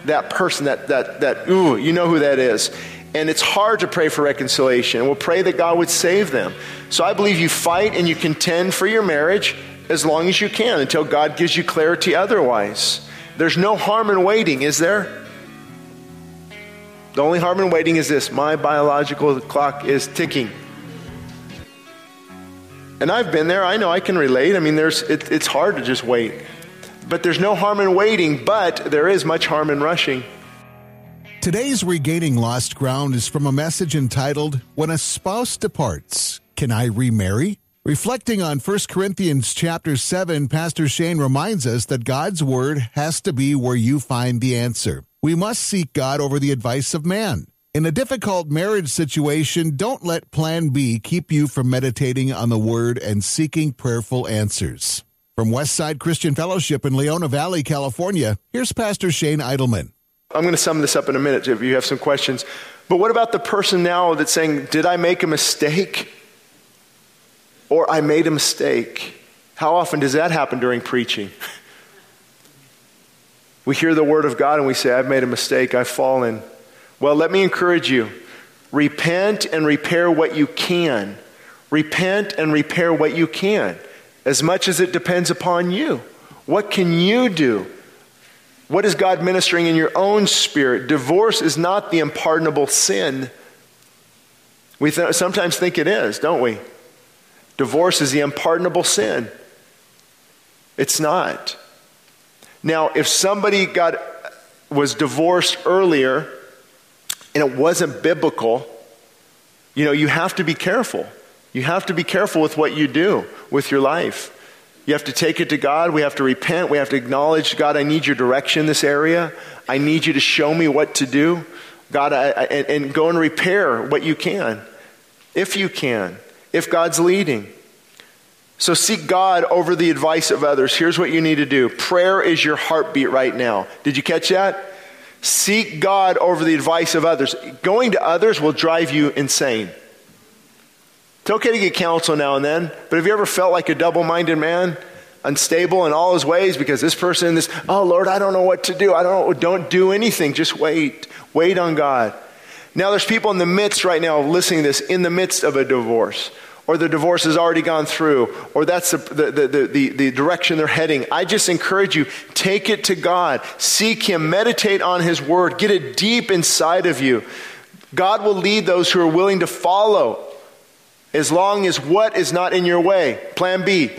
that person, ooh, you know who that is. And it's hard to pray for reconciliation. We'll pray that God would save them. So I believe you fight and you contend for your marriage as long as you can until God gives you clarity otherwise. There's no harm in waiting, is there? The only harm in waiting is this: my biological clock is ticking. And I've been there. I know I can relate. I mean, it's hard to just wait. But there's no harm in waiting, but there is much harm in rushing. Today's Regaining Lost Ground is from a message entitled, When a Spouse Departs, Can I Remarry? Reflecting on 1 Corinthians chapter 7, Pastor Shane reminds us that God's word has to be where you find the answer. We must seek God over the advice of man. In a difficult marriage situation, don't let Plan B keep you from meditating on the word and seeking prayerful answers. From Westside Christian Fellowship in Leona Valley, California, here's Pastor Shane Idleman. I'm going to sum this up in a minute if you have some questions. But what about the person now that's saying, did I make a mistake? Or I made a mistake. How often does that happen during preaching? We hear the word of God and we say, I've made a mistake, I've fallen. Well, let me encourage you. Repent and repair what you can. Repent and repair what you can. As much as it depends upon you. What can you do? What is God ministering in your own spirit? Divorce is not the unpardonable sin. We sometimes think it is, don't we? Divorce is the unpardonable sin. It's not. Now, if somebody was divorced earlier and it wasn't biblical, you have to be careful. You have to be careful with what you do with your life. You have to take it to God. We have to repent. We have to acknowledge, God, I need your direction in this area. I need you to show me what to do. God, and go and repair what you can. If you can. If God's leading. So seek God over the advice of others. Here's what you need to do. Prayer is your heartbeat right now. Did you catch that? Seek God over the advice of others. Going to others will drive you insane. It's okay to get counsel now and then, but have you ever felt like a double-minded man, unstable in all his ways because this person, oh Lord, I don't know what to do. Don't do anything. Just wait. Wait on God. Now there's people in the midst right now listening to this, in the midst of a divorce, or the divorce has already gone through, or that's the direction they're heading. I just encourage you, take it to God. Seek Him. Meditate on His Word. Get it deep inside of you. God will lead those who are willing to follow. As long as what is not in your way? Plan B.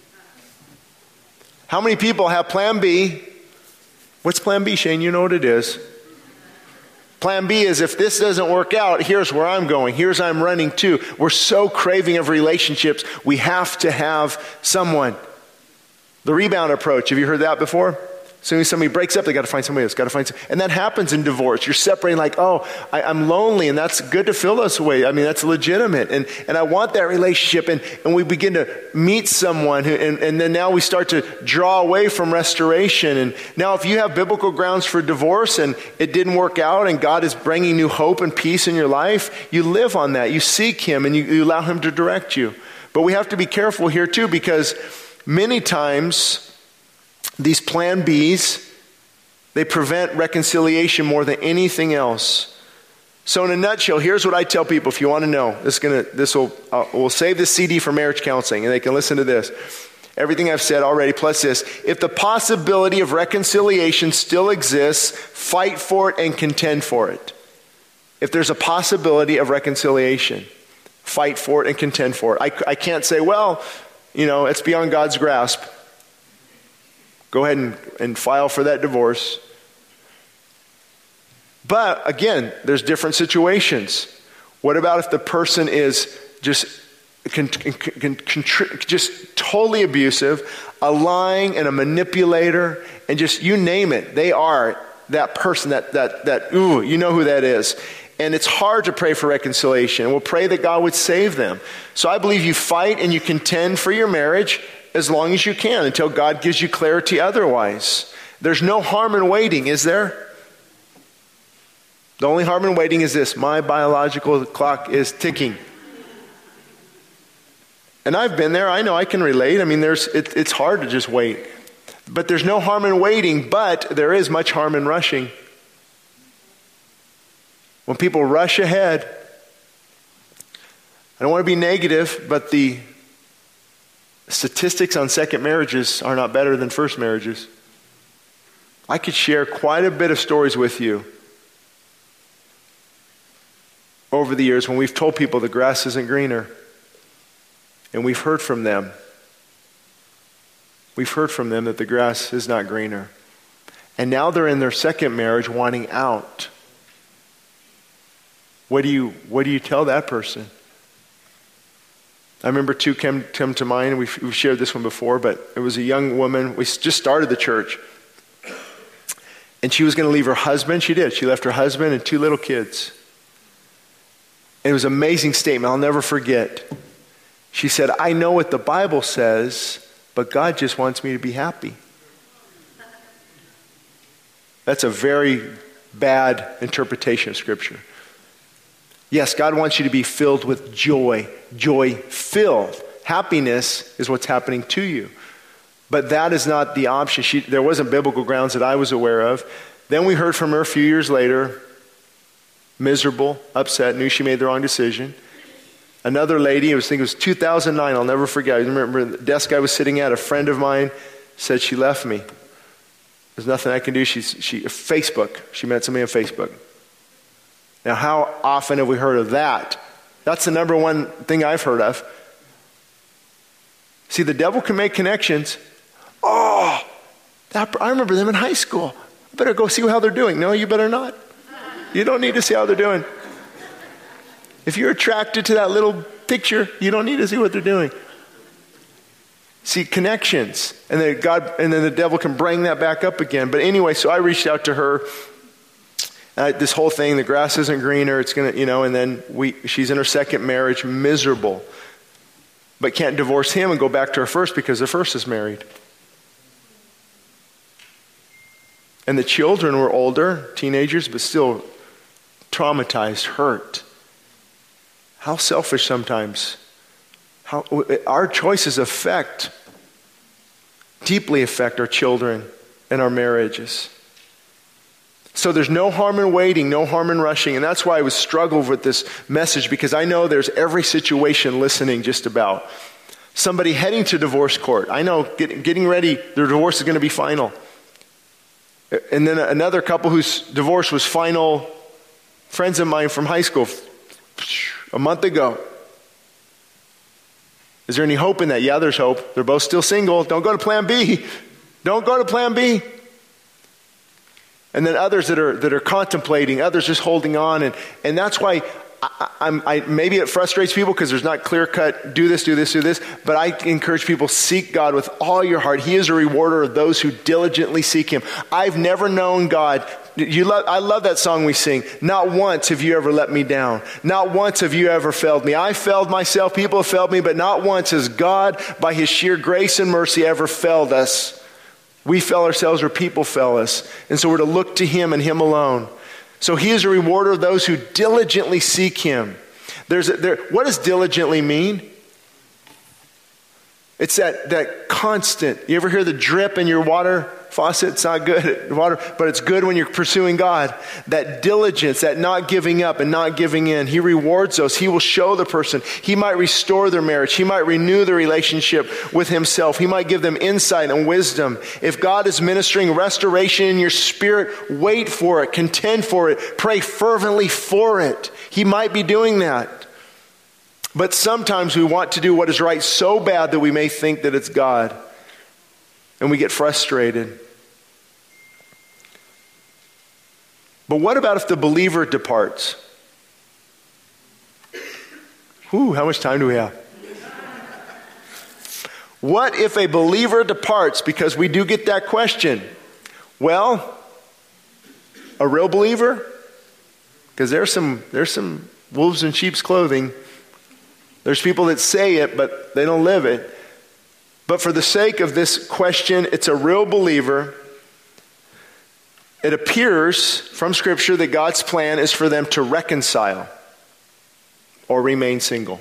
How many people have Plan B? What's Plan B, Shane? You know what it is. Plan B is, if this doesn't work out, here's where I'm going. Here's I'm running to. We're so craving of relationships, we have to have someone. The rebound approach. Have you heard that before? As soon as somebody breaks up, they got to find somebody else. And that happens in divorce. You're separating like, I'm lonely, and that's good to feel this way. I mean, that's legitimate. And I want that relationship. And we begin to meet someone, and then now we start to draw away from restoration. And now if you have biblical grounds for divorce and it didn't work out and God is bringing new hope and peace in your life, you live on that. You seek Him and you allow Him to direct you. But we have to be careful here too, because many times these Plan Bs, they prevent reconciliation more than anything else. So in a nutshell, here's what I tell people if you want to know. We'll save this CD for marriage counseling and they can listen to this. Everything I've said already, plus this. If the possibility of reconciliation still exists, fight for it and contend for it. If there's a possibility of reconciliation, fight for it and contend for it. I can't say, it's beyond God's grasp. Go ahead and file for that divorce. But again, there's different situations. What about if the person is just totally abusive, a lying and a manipulator, and just you name it, they are that person, you know who that is. And it's hard to pray for reconciliation. We'll pray that God would save them. So I believe you fight and you contend for your marriage as long as you can until God gives you clarity otherwise. There's no harm in waiting, is there? The only harm in waiting is this: my biological clock is ticking. And I've been there. I know I can relate. I mean, it's hard to just wait. But there's no harm in waiting, but there is much harm in rushing. When people rush ahead, I don't want to be negative, but the statistics on second marriages are not better than first marriages. I could share quite a bit of stories with you over the years when we've told people the grass isn't greener. And we've heard from them. We've heard from them that the grass is not greener. And now they're in their second marriage wanting out. What do you tell that person? I remember two come to mind, and we've shared this one before, but it was a young woman. We just started the church. And she was going to leave her husband. She did. She left her husband and 2 little kids. And it was an amazing statement. I'll never forget. She said, I know what the Bible says, but God just wants me to be happy. That's a very bad interpretation of Scripture. Yes, God wants you to be filled with joy. Joy-filled. Happiness is what's happening to you. But that is not the option. There wasn't biblical grounds that I was aware of. Then we heard from her a few years later, miserable, upset, knew she made the wrong decision. Another lady, I think it was 2009, I'll never forget. I remember the desk I was sitting at, a friend of mine said she left me. There's nothing I can do. Facebook. She met somebody on Facebook. Now, how often have we heard of that? That's the number one thing I've heard of. See, the devil can make connections. Oh, I remember them in high school. I better go see how they're doing. No, you better not. You don't need to see how they're doing. If you're attracted to that little picture, you don't need to see what they're doing. See, connections. And then the devil can bring that back up again. But anyway, so I reached out to her. This whole thing, the grass isn't greener, it's going to, and then she's in her second marriage, miserable. But can't divorce him and go back to her first because the first is married. And the children were older, teenagers, but still traumatized, hurt. How selfish sometimes. How our choices deeply affect our children and our marriages. So there's no harm in waiting, no harm in rushing. And that's why I was struggling with this message, because I know there's every situation listening just about. Somebody heading to divorce court. I know getting ready, their divorce is going to be final. And then another couple whose divorce was final, friends of mine from high school a month ago. Is there any hope in that? Yeah, there's hope. They're both still single. Don't go to plan B. Don't go to plan B. And then others that are contemplating, others just holding on. And that's why maybe it frustrates people because there's not clear cut, do this. But I encourage people, seek God with all your heart. He is a rewarder of those who diligently seek Him. I've never known God. I love that song we sing. Not once have you ever let me down. Not once have you ever failed me. I failed myself. People have failed me. But not once has God, by His sheer grace and mercy, ever failed us. We fell ourselves or people fell us. And so we're to look to Him and Him alone. So He is a rewarder of those who diligently seek Him. What does diligently mean? It's that constant. You ever hear the drip in your water faucet? It's not good water, but it's good when you're pursuing God. That diligence, that not giving up and not giving in. He rewards those. He will show the person. He might restore their marriage. He might renew the relationship with Himself. He might give them insight and wisdom. If God is ministering restoration in your spirit, wait for it, contend for it, pray fervently for it. He might be doing that. But sometimes we want to do what is right so bad that we may think that it's God. And we get frustrated. But what about if the believer departs? How much time do we have? What if a believer departs? Because we do get that question. Well, a real believer? Because there's some wolves in sheep's clothing. There's people that say it, but they don't live it. But for the sake of this question, it's a real believer. It appears from Scripture that God's plan is for them to reconcile or remain single.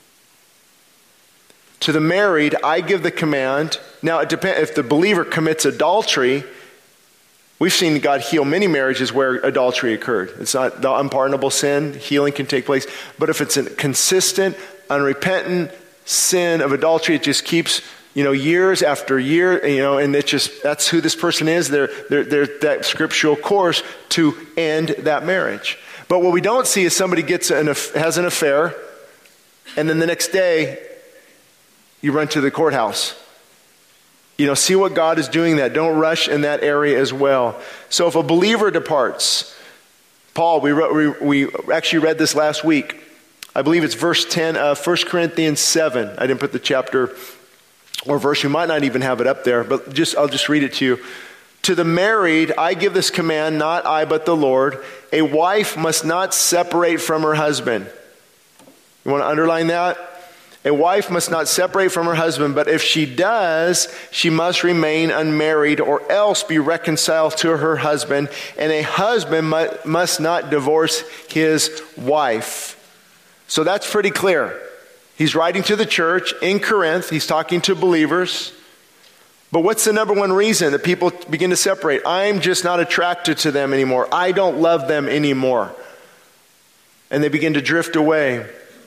To the married, I give the command. Now, it depends. If the believer commits adultery, We've seen God heal many marriages where adultery occurred. It's not the unpardonable sin. Healing can take place. But if it's a consistent, unrepentant sin of adultery, it just keeps, years after year, and that's who this person is. They're that scriptural course to end that marriage. But what we don't see is somebody has an affair, and then the next day, you run to the courthouse. See what God is doing that. Don't rush in that area as well. So if a believer departs, Paul, we actually read this last week. I believe it's verse 10 of 1 Corinthians 7. I didn't put the chapter or verse. You might not even have it up there, but I'll just read it to you. To the married, I give this command, not I, but the Lord. A wife must not separate from her husband. You want to underline that? A wife must not separate from her husband, but if she does, she must remain unmarried or else be reconciled to her husband. And a husband must not divorce his wife. So that's pretty clear. He's writing to the church in Corinth. He's talking to believers. But what's the number one reason that people begin to separate? I'm just not attracted to them anymore. I don't love them anymore. And they begin to drift away.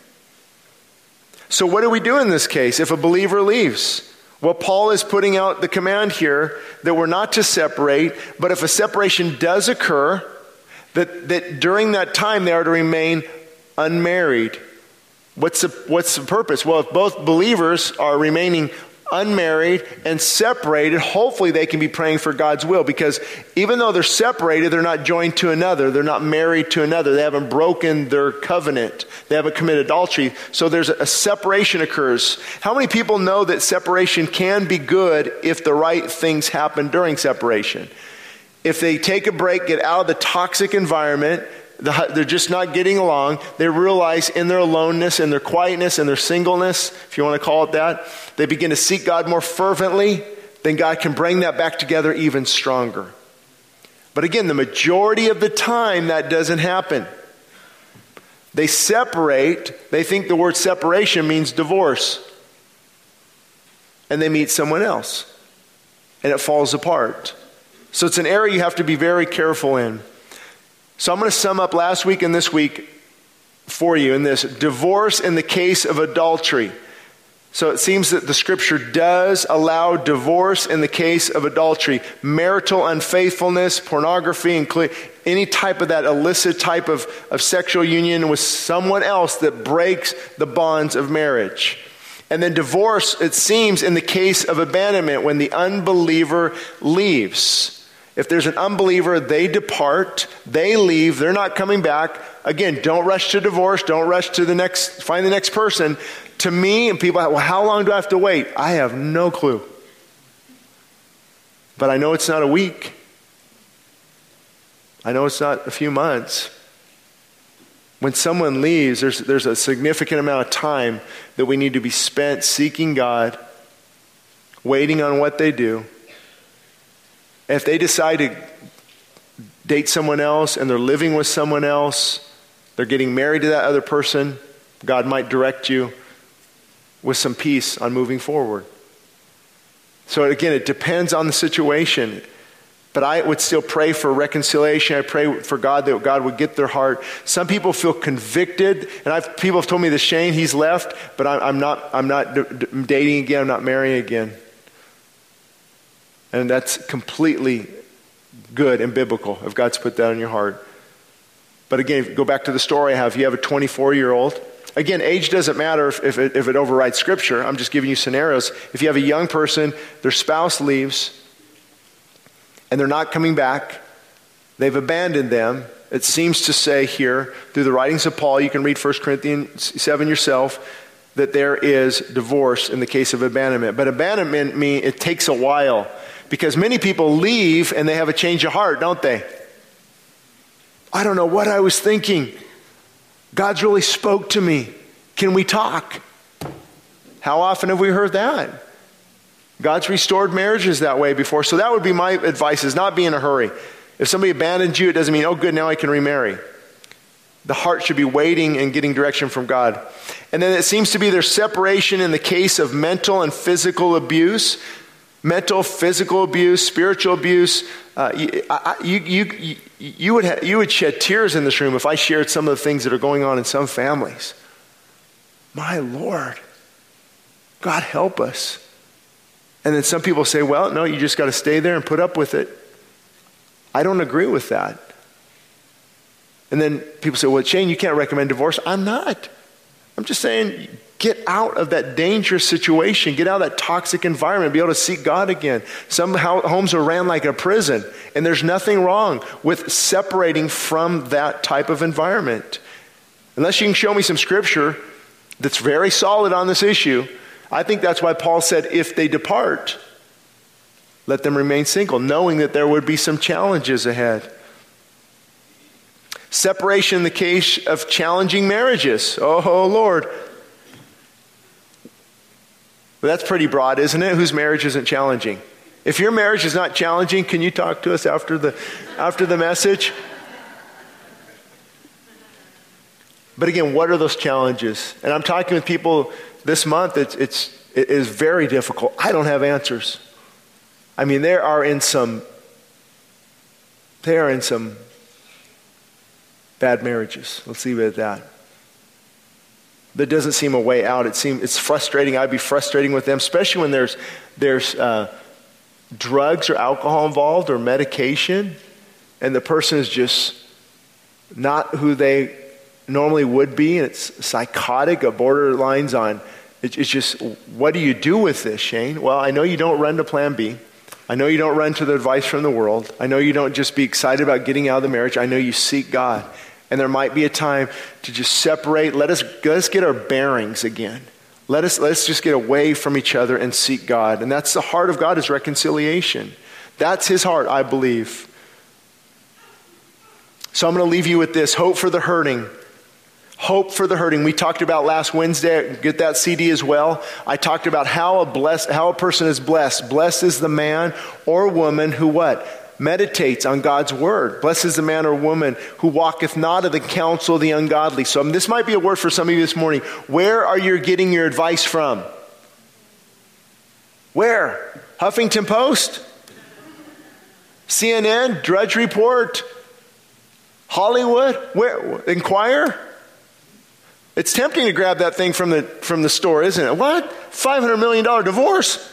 So what do we do in this case if a believer leaves? Well, Paul is putting out the command here that we're not to separate, but if a separation does occur, that during that time they are to remain unmarried. What's the purpose? Well, if both believers are remaining unmarried and separated, hopefully they can be praying for God's will, because even though they're separated, they're not joined to another. They're not married to another. They haven't broken their covenant. They haven't committed adultery. So there's a separation occurs. How many people know that separation can be good if the right things happen during separation? If they take a break, get out of the toxic environment, they're just not getting along. They realize in their aloneness, in their quietness, in their singleness, if you want to call it that, they begin to seek God more fervently, then God can bring that back together even stronger. But again, the majority of the time that doesn't happen. They separate. They think the word separation means divorce. And they meet someone else. And it falls apart. So it's an area you have to be very careful in. So I'm going to sum up last week and this week for you in this. Divorce in the case of adultery. So it seems that the scripture does allow divorce in the case of adultery. Marital unfaithfulness, pornography, any type of that illicit type of sexual union with someone else that breaks the bonds of marriage. And then divorce, it seems, in the case of abandonment when the unbeliever leaves. If there's an unbeliever, they depart, they leave, they're not coming back. Again, don't rush to divorce, don't rush to find the next person. To me, and people, well, how long do I have to wait? I have no clue. But I know it's not a week. I know it's not a few months. When someone leaves, there's a significant amount of time that we need to be spent seeking God, waiting on what they do. If they decide to date someone else and they're living with someone else, they're getting married to that other person, God might direct you with some peace on moving forward. So again, it depends on the situation. But I would still pray for reconciliation. I pray for God that God would get their heart. Some people feel convicted, and people have told me that Shane, he's left, but I'm not dating again. I'm not marrying again. And that's completely good and biblical if God's put that in your heart. But again, go back to the story I have. You have a 24-year-old. Again, age doesn't matter if it overrides Scripture. I'm just giving you scenarios. If you have a young person, their spouse leaves, and they're not coming back, they've abandoned them. It seems to say here, through the writings of Paul, you can read 1 Corinthians 7 yourself, that there is divorce in the case of abandonment. But abandonment means it takes a while. Because many people leave and they have a change of heart, don't they? I don't know what I was thinking. God's really spoke to me. Can we talk? How often have we heard that? God's restored marriages that way before. So that would be my advice, is not be in a hurry. If somebody abandoned you, it doesn't mean, oh good, now I can remarry. The heart should be waiting and getting direction from God. And then it seems to be there's separation in the case of mental and physical abuse. Mental, physical abuse, spiritual abuse. You would shed tears in this room if I shared some of the things that are going on in some families. My Lord, God help us. And then some people say, well, no, you just got to stay there and put up with it. I don't agree with that. And then people say, well, Shane, you can't recommend divorce. I'm not. I'm just saying, get out of that dangerous situation. Get out of that toxic environment. Be able to seek God again. Some homes are ran like a prison, and there's nothing wrong with separating from that type of environment. Unless you can show me some scripture that's very solid on this issue, I think that's why Paul said, if they depart, let them remain single, knowing that there would be some challenges ahead. Separation in the case of challenging marriages. Oh, Lord. Well, that's pretty broad, isn't it? Whose marriage isn't challenging? If your marriage is not challenging, can you talk to us after the message? But again, what are those challenges? And I'm talking with people this month. It is very difficult. I don't have answers. I mean, they are in some bad marriages. Let's leave it at that. There doesn't seem a way out. It's frustrating. I'd be frustrating with them, especially when there's drugs or alcohol involved or medication, and the person is just not who they normally would be, and it's psychotic, a borderlines on. It's just, what do you do with this, Shane? Well, I know you don't run to Plan B. I know you don't run to the advice from the world. I know you don't just be excited about getting out of the marriage. I know you seek God. And there might be a time to just separate. Let us get our bearings again. Let's just get away from each other and seek God. And that's the heart of God, is reconciliation. That's his heart, I believe. So I'm going to leave you with this. Hope for the hurting. Hope for the hurting. We talked about last Wednesday. Get that CD as well. I talked about how a person is blessed. Blessed is the man or woman who what? Meditates on God's word. Blessed is the man or woman who walketh not of the counsel of the ungodly. So this might be a word for some of you this morning. Where are you getting your advice from? Where? Huffington Post? CNN? Drudge Report? Hollywood? Where? Inquirer? It's tempting to grab that thing from the store, isn't it? What? $500 million divorce?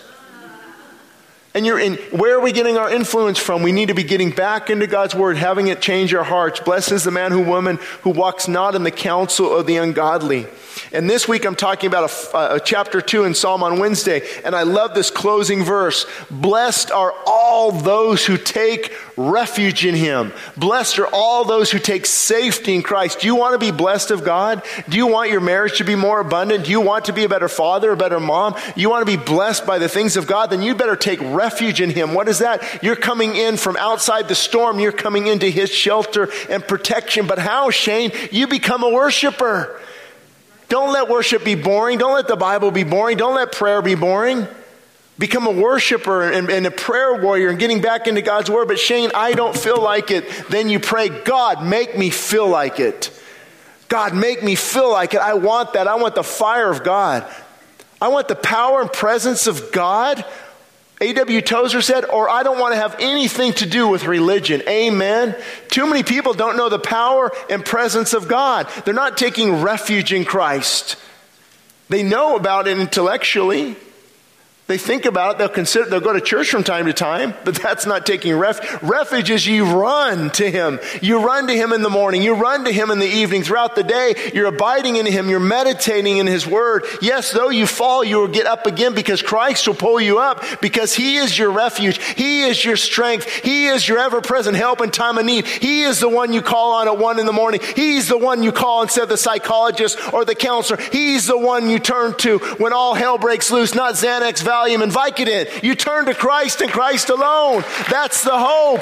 And where are we getting our influence from? We need to be getting back into God's word, having it change our hearts. Blessed is the man or woman who walks not in the counsel of the ungodly. And this week I'm talking about a chapter 2 in Psalm on Wednesday. And I love this closing verse. Blessed are all those who take refuge in him. Blessed are all those who take safety in Christ. Do you want to be blessed of God? Do you want your marriage to be more abundant? Do you want to be a better father, a better mom? You want to be blessed by the things of God? Then you better take refuge in him. What is that? You're coming in from outside the storm. You're coming into his shelter and protection. But how, Shane? You become a worshiper. Don't let worship be boring. Don't let the Bible be boring. Don't let prayer be boring. Become a worshiper and a prayer warrior and getting back into God's word. But Shane, I don't feel like it. Then you pray, God, make me feel like it. God, make me feel like it. I want that. I want the fire of God. I want the power and presence of God. A.W. Tozer said, or I don't want to have anything to do with religion. Amen. Too many people don't know the power and presence of God. They're not taking refuge in Christ. They know about it intellectually. They think about it. They'll go to church from time to time, but that's not taking refuge. Refuge is you run to him. You run to him in the morning. You run to him in the evening. Throughout the day, you're abiding in him. You're meditating in his word. Yes, though you fall, you will get up again because Christ will pull you up because he is your refuge. He is your strength. He is your ever-present help in time of need. He is the one you call on at 1 a.m. He's the one you call instead of the psychologist or the counselor. He's the one you turn to when all hell breaks loose, not Xanax, Valium, and Vicodin. You turn to Christ and Christ alone. That's the hope.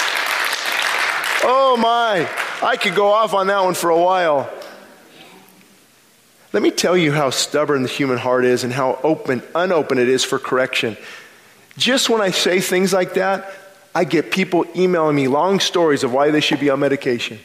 Oh my, I could go off on that one for a while. Let me tell you how stubborn the human heart is and how unopen it is for correction. Just when I say things like that, I get people emailing me long stories of why they should be on medication.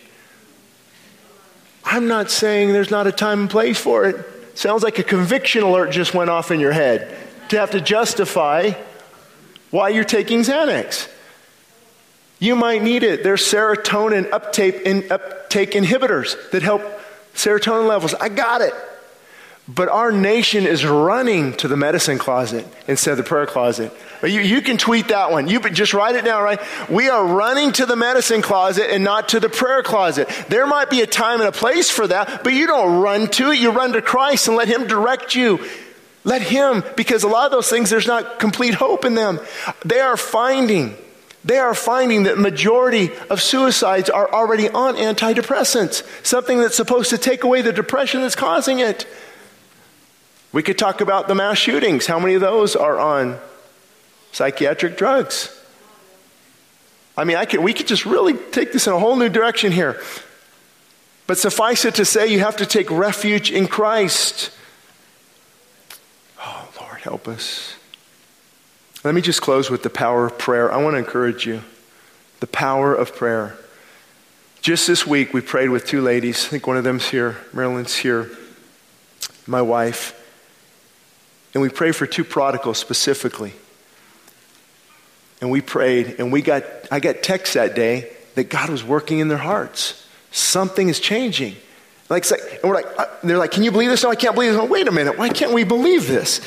I'm not saying there's not a time and place for it. Sounds like a conviction alert just went off in your head to have to justify while you're taking Xanax. You might need it. There's serotonin uptake inhibitors that help serotonin levels. I got it. But our nation is running to the medicine closet instead of the prayer closet. You can tweet that one. You just write it down, right? We are running to the medicine closet and not to the prayer closet. There might be a time and a place for that, but you don't run to it. You run to Christ and let Him direct you. Let Him, because a lot of those things, there's not complete hope in them. They are finding that majority of suicides are already on antidepressants, something that's supposed to take away the depression that's causing it. We could talk about the mass shootings. How many of those are on psychiatric drugs? I mean, we could just really take this in a whole new direction here. But suffice it to say, you have to take refuge in Christ. Oh, Lord, help us. Let me just close with the power of prayer. I want to encourage you. The power of prayer. Just this week, we prayed with two ladies. I think one of them's here. Marilyn's here. My wife. And we prayed for two prodigals specifically. And we prayed, and I got text that day that God was working in their hearts. Something is changing. And they're like, can you believe this? No, I can't believe this. Oh, wait a minute. Why can't we believe this?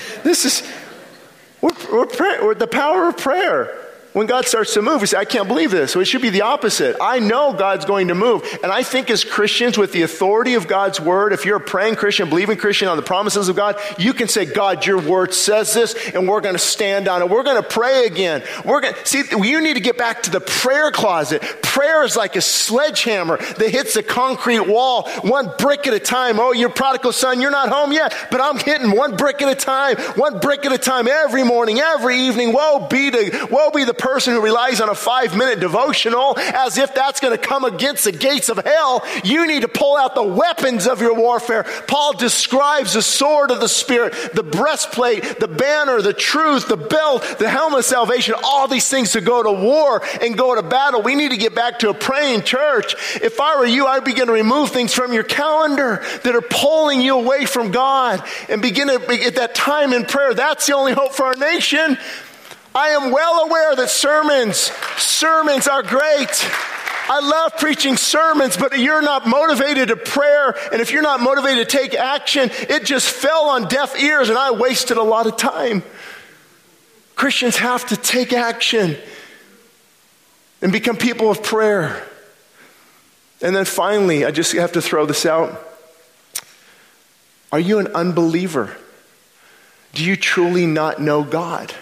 We're the power of prayer. When God starts to move, we say, I can't believe this. So it should be the opposite. I know God's going to move. And I think as Christians, with the authority of God's word, if you're a praying Christian, believing Christian on the promises of God, you can say, God, your word says this, and we're going to stand on it. We're going to pray again. You need to get back to the prayer closet. Prayer is like a sledgehammer that hits the concrete wall, one brick at a time. Oh, your prodigal son, you're not home yet, but I'm hitting one brick at a time, every morning, every evening. Woe be the person who relies on a 5-minute devotional as if that's going to come against the gates of hell. You need to pull out the weapons of your warfare. Paul describes the sword of the Spirit, the breastplate, the banner, the truth, the belt, the helmet of salvation, all these things to go to war and go to battle. We need to get back to a praying church. If I were you, I'd begin to remove things from your calendar that are pulling you away from God and begin to get that time in prayer. That's the only hope for our nation. I am well aware that sermons are great. I love preaching sermons, but you're not motivated to prayer, and if you're not motivated to take action, it just fell on deaf ears, and I wasted a lot of time. Christians have to take action and become people of prayer. And then finally, I just have to throw this out. Are you an unbeliever? Do you truly not know God?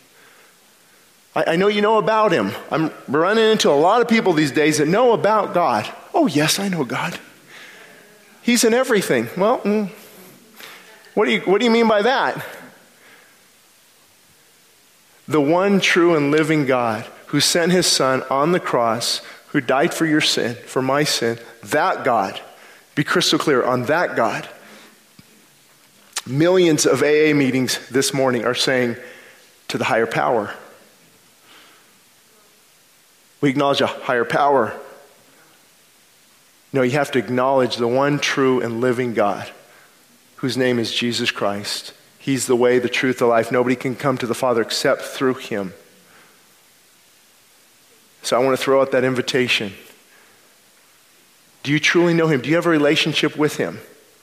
I know you know about Him. I'm running into a lot of people these days that know about God. Oh, yes, I know God. He's in everything. Well, what do you mean by that? The one true and living God who sent His Son on the cross, who died for your sin, for my sin, that God, be crystal clear on that God. Millions of AA meetings this morning are saying to the higher power. We acknowledge a higher power. No, you have to acknowledge the one true and living God, whose name is Jesus Christ. He's the way, the truth, the life. Nobody can come to the Father except through Him. So I want to throw out that invitation. Do you truly know Him? Do you have a relationship with Him?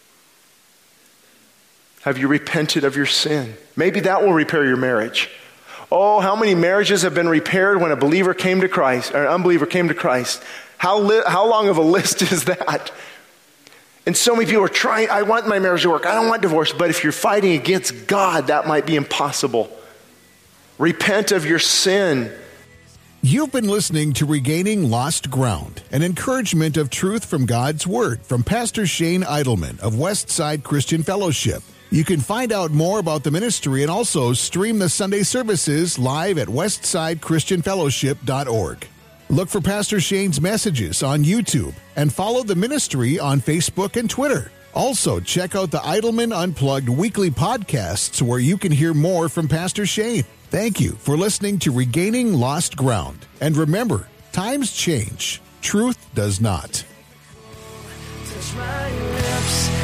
Have you repented of your sin? Maybe that will repair your marriage. Oh, how many marriages have been repaired when a believer came to Christ, or an unbeliever came to Christ? How long of a list is that? And so many people are trying, I want my marriage to work. I don't want divorce. But if you're fighting against God, that might be impossible. Repent of your sin. You've been listening to Regaining Lost Ground, an encouragement of truth from God's Word from Pastor Shane Idleman of Westside Christian Fellowship. You can find out more about the ministry and also stream the Sunday services live at westsidechristianfellowship.org. Look for Pastor Shane's messages on YouTube and follow the ministry on Facebook and Twitter. Also, check out the Idleman Unplugged weekly podcasts where you can hear more from Pastor Shane. Thank you for listening to Regaining Lost Ground. And remember, times change. Truth does not. Touch my lips.